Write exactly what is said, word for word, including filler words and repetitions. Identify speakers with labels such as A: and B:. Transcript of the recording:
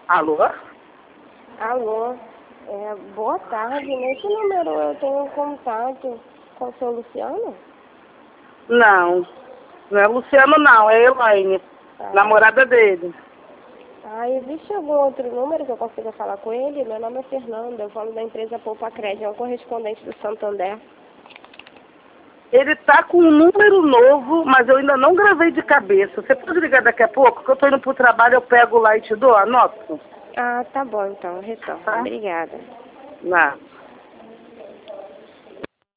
A: Alô?
B: Alô, é, boa tarde. Nesse número eu tenho um contato com o seu Luciano?
A: Não, não é Luciano não, é Elaine,
B: Ah.
A: namorada dele.
B: Ah, existe algum outro número que eu consiga falar com ele? Meu nome é Fernanda, eu falo da empresa Poupa Crédito, é um correspondente do Santander.
A: Ele tá com um número novo, mas eu ainda não gravei de cabeça. Você pode ligar daqui a pouco? Que eu tô indo pro trabalho, eu pego lá e te dou, anoto.
B: Ah, tá bom então, retorno.
A: Tá?
B: Obrigada.
A: Não.